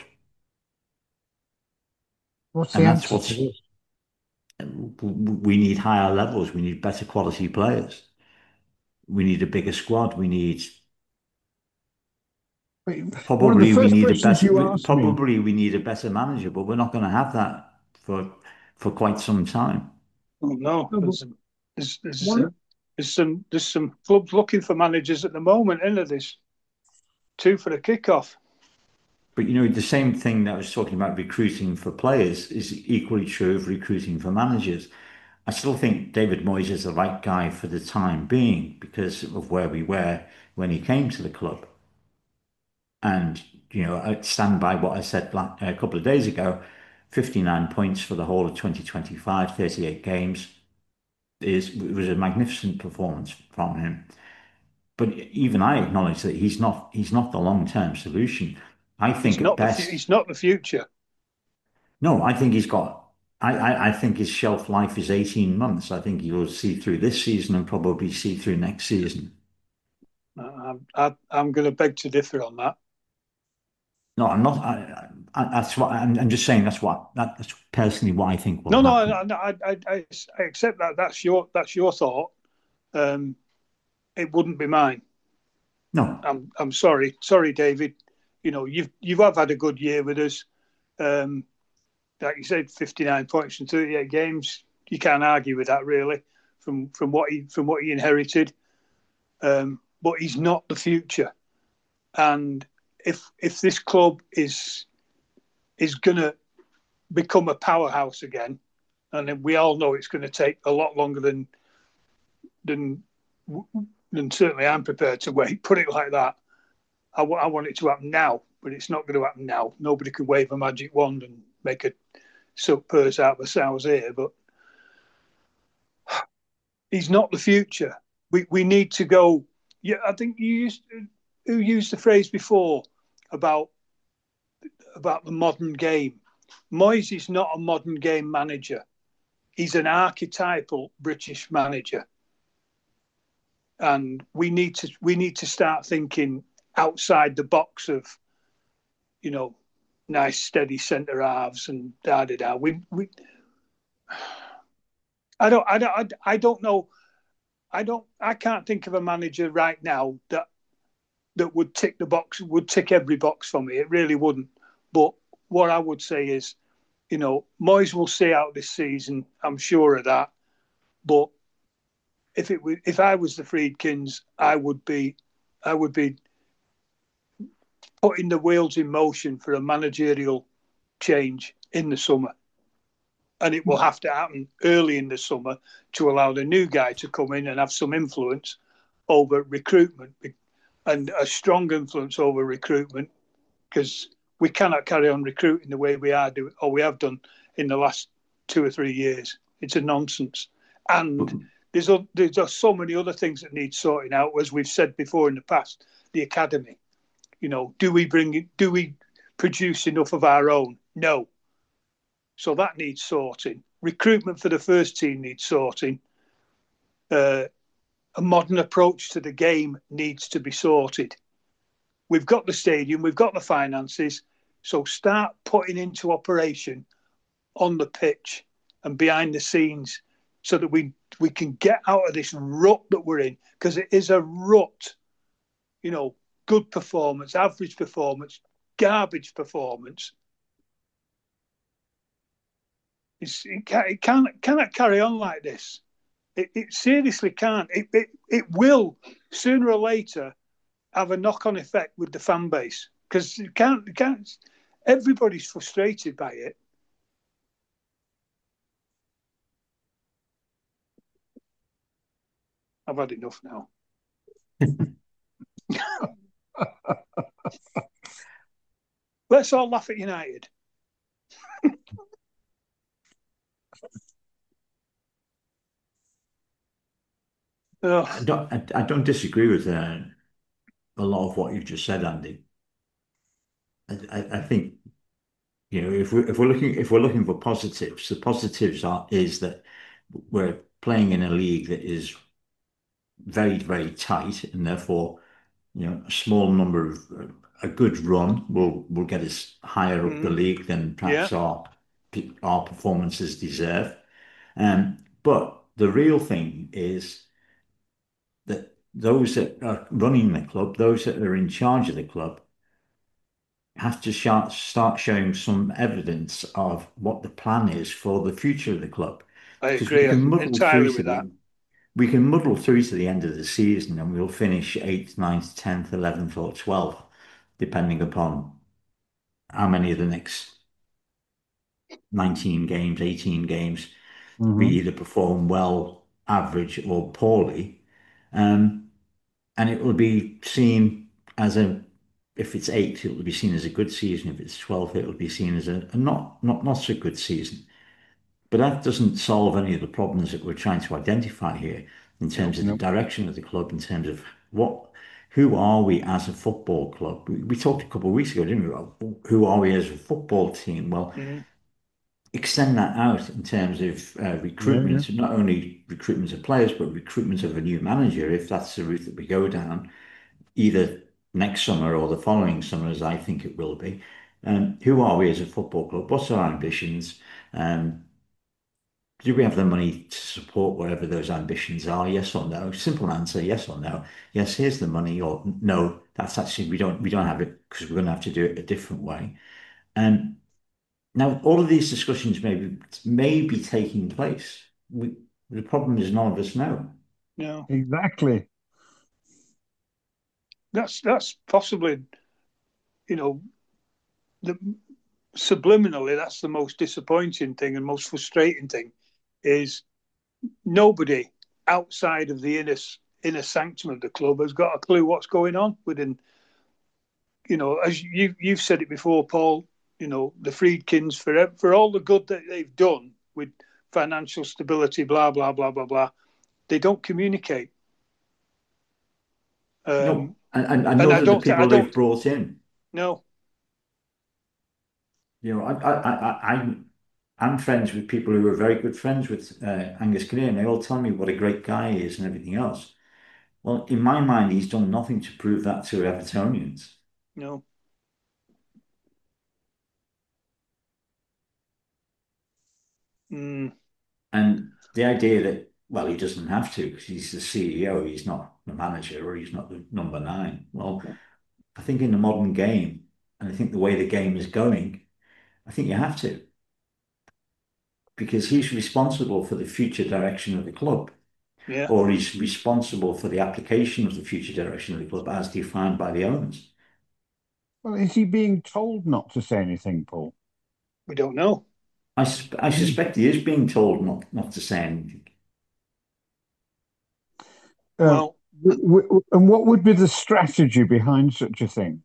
What's the And that's answer to what's, this? we need higher levels. We need better quality players. We need a bigger squad. We need One of the probably we first need a questions better you asked me. probably we need a better manager, but we're not going to have that for for quite some time. Oh no, No, there's there's there's, one, there's some there's some clubs looking for managers at the moment, isn't there? There's two for the kickoff. But you know, the same thing that I was talking about recruiting for players is equally true of recruiting for managers. I still think David Moyes is the right guy for the time being because of where we were when he came to the club. And, you know, I stand by what I said a couple of days ago, fifty-nine points for the whole of twenty twenty-five, thirty-eight games is was a magnificent performance from him. But even I acknowledge that he's not he's not the long-term solution. I He's think at not the best, he's not the future. no, I think he's got I, I, I think his shelf life is eighteen months. I think he will see through this season and probably see through next season. I'm I, I'm going to beg to differ on that. No, I'm not. I, I, that's what I'm, I'm just saying. That's what that, that's personally what I think will No, no, happen. I, I, I, I accept that. That's your that's your thought. Um, it wouldn't be mine. No, I'm I'm sorry, sorry, David. You know, you've you've have had a good year with us. Um, like you said, fifty-nine points in thirty-eight games. You can't argue with that, really, from from what he from what he inherited. Um, but he's not the future, and if if this club is is going to become a powerhouse again, and we all know it's going to take a lot longer than than than certainly I'm prepared to wait. Put it like that. I, w- I want it to happen now, but it's not going to happen now. Nobody can wave a magic wand and make a silk purse out of a sow's ear. But he's not the future. We we need to go. Yeah, I think you used who used the phrase before about about the modern game. Moyes is not a modern game manager. He's an archetypal British manager, and we need to we need to start thinking outside the box of, you know, nice steady centre halves and da da da. We we I don't, I don't, I don't know. I don't, I can't think of a manager right now that that would tick the box, would tick every box for me. It really wouldn't. But what I would say is, you know, Moyes will see out this season. I'm sure of that. But if it were, if I was the Friedkins, I would be, I would be putting the wheels in motion for a managerial change in the summer. And it will have to happen early in the summer to allow the new guy to come in and have some influence over recruitment and a strong influence over recruitment, because we cannot carry on recruiting the way we are doing, or we have done in the last two or three years. It's a nonsense. And there's, a, there's just so many other things that need sorting out, as we've said before in the past. The academy, you know, do we bring, do we produce enough of our own? No. So that needs sorting. Recruitment for the first team needs sorting. Uh, a modern approach to the game needs to be sorted. We've got the stadium, we've got the finances, so start putting into operation on the pitch and behind the scenes so that we we can get out of this rut that we're in, because it is a rut. You know, good performance, average performance, garbage performance. It's, it, can, it can't, cannot carry on like this. It, it seriously can't. It, it, it will, sooner or later, have a knock-on effect with the fan base, because you can't, you can't, everybody's frustrated by it. I've had enough now. Let's all laugh at United. I don't, I, I don't disagree with uh, a lot of what you've just said, Andy. I, I, I think, you know, if we're if we're looking if we're looking for positives, the positives are is that we're playing in a league that is very, very tight, and therefore, you know, a small number of a good run will will get us higher up the Mm, league than yeah. perhaps our our performances deserve. Um, but the real thing is that those that are running the club, those that are in charge of the club, have to sh- start showing some evidence of what the plan is for the future of the club. I Because we agree can muddle through entirely to with the that. we can muddle through to the end of the season and we'll finish eighth, ninth, tenth, eleventh, or twelfth, depending upon how many of the next nineteen games, eighteen games we Mm-hmm. either perform well, average, or poorly. Um, and it will be seen as a, if it's eight, it will be seen as a good season. If it's twelve, it will be seen as a, a not, not, not so good season. But that doesn't solve any of the problems that we're trying to identify here in terms No. of the No. direction of the club, in terms of what, who are we as a football club? We, we talked a couple of weeks ago, didn't we? About who are we as a football team? Well, Mm, extend that out in terms of uh, Yeah, yeah. recruitment, not only recruitment of players, but recruitment of a new manager, if that's the route that we go down, either next summer or the following summer, as I think it will be. Um, who are we as a football club? What's our ambitions? Um, do we have the money to support whatever those ambitions are? Yes or no? Simple answer, yes or no. Yes, here's the money, or no, that's actually we don't we don't have it because we're going to have to do it a different way. And now all of these discussions may be may be taking place. We, the problem is none of us know. no, Exactly. that's that's possibly, you know, the subliminally that's the most disappointing thing and most frustrating thing is nobody outside of the inner inner sanctum of the club has got a clue what's going on within. You know, as you you've said it before, Paul. You know, the Friedkins, for for all the good that they've done with financial stability, blah blah blah blah blah. They don't communicate, No, um, and, and, and and those I are the don't. I people they've don't brought in. know. You know, I, I, I, I, I'm friends with people who are very good friends with uh, Angus Kinnear, and they all tell me what a great guy he is and everything else. Well, in my mind, he's done nothing to prove that to Evertonians. No. Mm, And the idea that, well, he doesn't have to because he's the C E O, he's not the manager or he's not the number nine. Well, I think in the modern game, and I think the way the game is going, I think you have to because he's responsible for the future direction of the club, Yeah. or he's responsible for the application of the future direction of the club as defined by the owners. Well, is he being told not to say anything, Paul? We don't know. I, sus I suspect he is being told not, not to say anything. Um, Well, w w and what would be the strategy behind such a thing?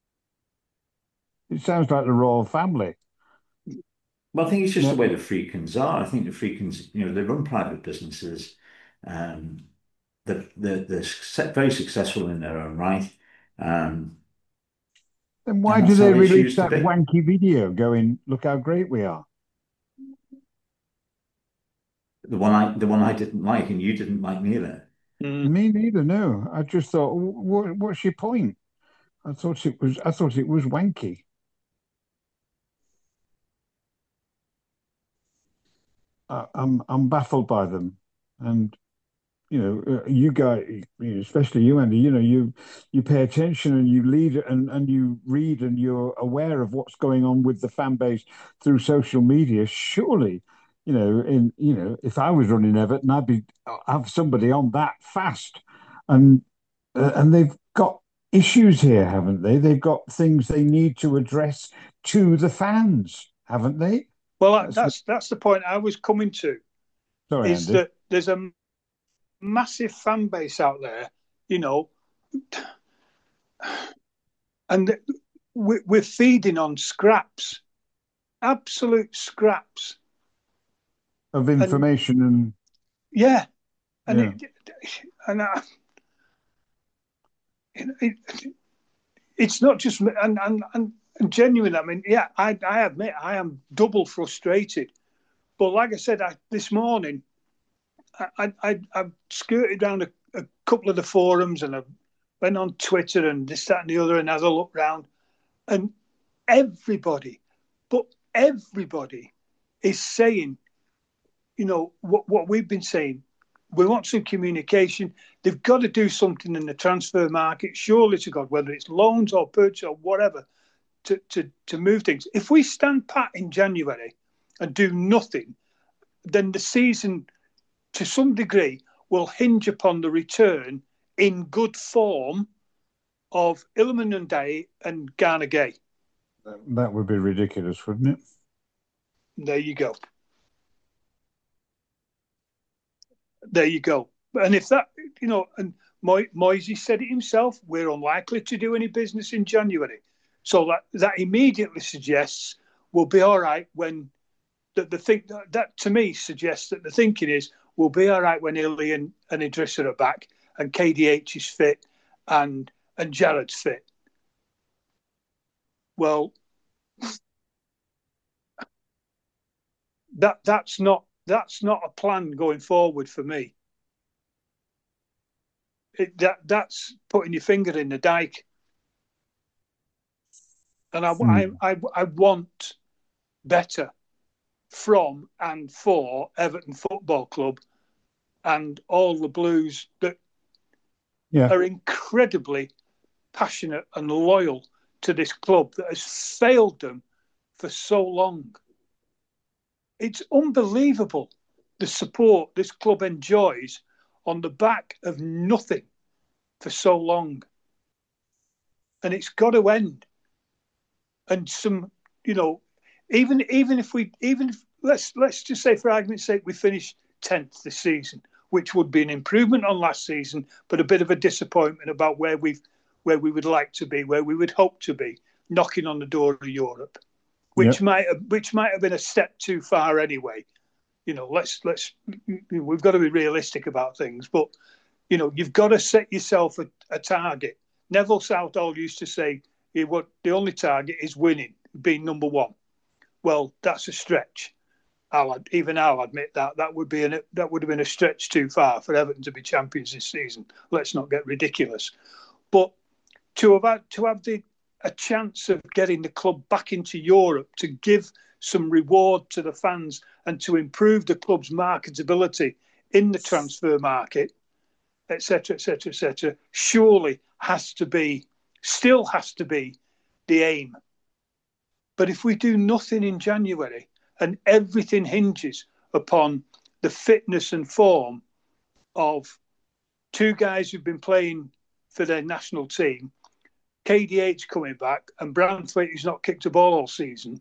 It sounds like the royal family. Well, I think it's just No, the way the Freakins are. I think the Freakins, you know, they run private businesses. Um, they're, they're, they're suc- very successful in their own right. Um, then why and do that's how they they release choose to that be. wanky video going, look how great we are? The one I, the one I didn't like, and you didn't like neither. mm, Me neither, no. I just thought, what, what's your point? I thought it was, I thought it was wanky. I, I'm, I'm baffled by them, and you know, uh, you guys, you know, especially you, Andy. You know, you you pay attention and you lead and and you read and you're aware of what's going on with the fan base through social media. Surely, you know, in you know, if I was running Everton, I'd be have somebody on that fast, and uh, and they've got issues here, haven't they? They've got things they need to address to the fans, haven't they? well, That's that's that's the point I was coming to. sorry, Is Andy. that there's a massive fan base out there, you know, and we're feeding on scraps, absolute scraps, Of and information and yeah, and yeah. it, and I, it, it's not just and and and, and genuine. I mean, yeah, I I admit I am double frustrated, but like I said, I, this morning I I I skirted around a, a couple of the forums and I went on Twitter and this that and the other and had a look round, and everybody, but everybody is saying, you know, what, what we've been saying. We want some communication. They've got to do something in the transfer market, surely to God, whether it's loans or purchase or whatever, to, to, to move things. If we stand pat in January and do nothing, then the season, to some degree, will hinge upon the return in good form of Iliman Ndiaye and Gana Gueye. That would be ridiculous, wouldn't it? There you go. There you go. And if that, you know, and Mo- Moisey said it himself, we're unlikely to do any business in January. So that, that immediately suggests we'll be all right when the, the thing that, that to me suggests that the thinking is we'll be all right when Illy and, and Idrissa are back and K D H is fit and and Jared's fit. Well, that that's not that's not a plan going forward for me. It, that that's putting your finger in the dike, and I, Hmm. I, I, I want better from and for Everton Football Club and all the Blues that Yeah. are incredibly passionate and loyal to this club that has failed them for so long. It's unbelievable the support this club enjoys on the back of nothing for so long. And it's got to end. And some, you know, even even if we even if, let's let's just say for argument's sake we finish tenth this season, which would be an improvement on last season, but a bit of a disappointment about where we've where we would like to be, where we would hope to be, knocking on the door of Europe, which Yep. might have, which might have been a step too far anyway. You know, let's let's we've got to be realistic about things, but you know, you've got to set yourself a, a target. Neville Southall used to say, "What the only target is winning, being number one." Well, that's a stretch. I'll even I'll admit that that would be an, that would have been a stretch too far for Everton to be champions this season. Let's not get ridiculous, but to have had, to have the a chance of getting the club back into Europe, to give some reward to the fans and to improve the club's marketability in the transfer market, et cetera, et cetera, et cetera, surely has to be, still has to be the aim. But if we do nothing in January and everything hinges upon the fitness and form of two guys who've been playing for their national team, K D H coming back, and Branthwaite, who's not kicked a ball all season.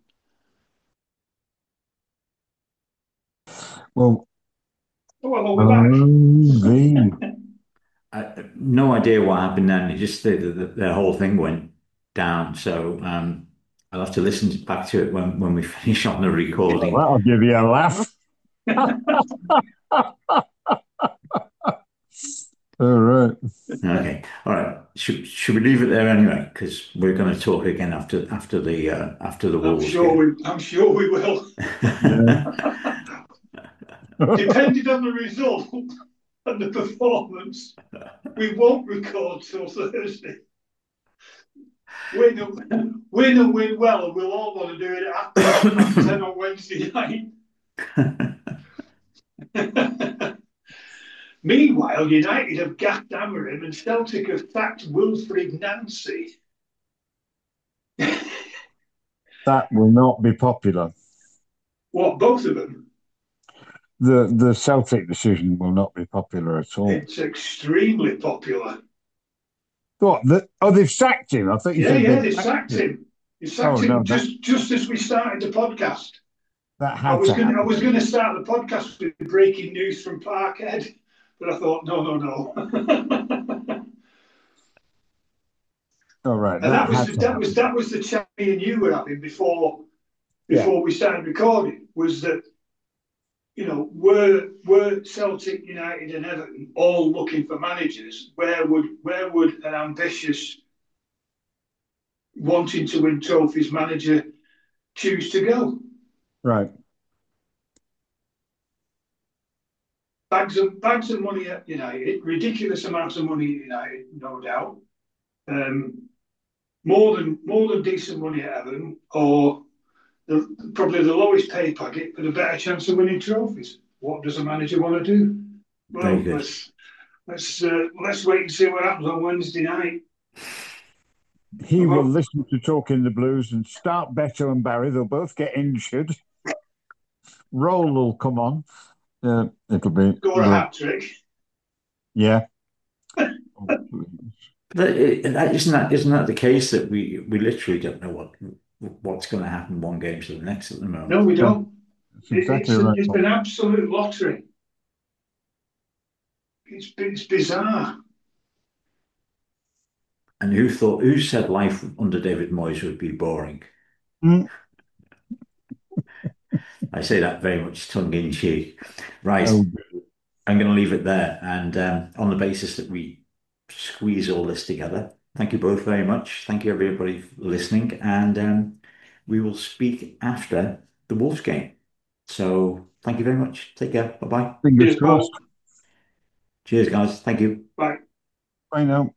Well, well we're back. I, no idea what happened then. It just the, the, the whole thing went down. So um, I'll have to listen back to it when, when we finish on the recording. Well, that'll give you a laugh. All right. Okay. All right. Should should we leave it there anyway? Because we're going to talk again after after the uh, after the Wolves I'm sure game. we. I'm sure we will. Depending on the result and the performance, we won't record till Thursday. Win and win and win well, and we'll all want to do it at half ten on Wednesday night. Meanwhile, United have gaffed Amorim and Celtic have sacked Wilfried Nancy. That will not be popular. What, both of them? The the Celtic decision will not be popular at all. It's extremely popular. What? The, oh, they've sacked him. I thought you yeah, said yeah, they they sacked him. him. They sacked oh, him no, just that, just as we started the podcast. That had I was to going. I happen. was going to start the podcast with breaking news from Parkhead, but I thought, no, no, no. All right, and that, that was had the, to that happen. was that was the chat me and you were having before before Yeah. we started recording. Was that, you know, were were Celtic, United, and Everton all looking for managers? Where would where would an ambitious, wanting to win trophies manager choose to go? Right. Bags of bags of money at United, ridiculous amounts of money at United, no doubt. Um, more than more than decent money at Everton, or the, probably the lowest pay packet, but a better chance of winning trophies. What does a manager want to do? Well, let's let's uh, let's wait and see what happens on Wednesday night. He will listen to Talking the Blues and start Beto and Barry. They'll both get injured. Roll will come on. Uh, it'll be score a hat trick. Yeah. But that, isn't that isn't that the case that we we literally don't know what what's going to happen one game to the next at the moment? No, we don't. That's exactly it's, right. it's an absolute lottery. It's it's bizarre. And who thought? Who said life under David Moyes would be boring? Mm. I say that very much tongue in cheek. Right. Oh, I'm going to leave it there. And um, on the basis that we squeeze all this together, thank you both very much. Thank you, everybody, for listening. And um, we will speak after the Wolves game. So thank you very much. Take care. Bye-bye. Fingers crossed. Cheers, guys. Thank you. Bye. Bye now.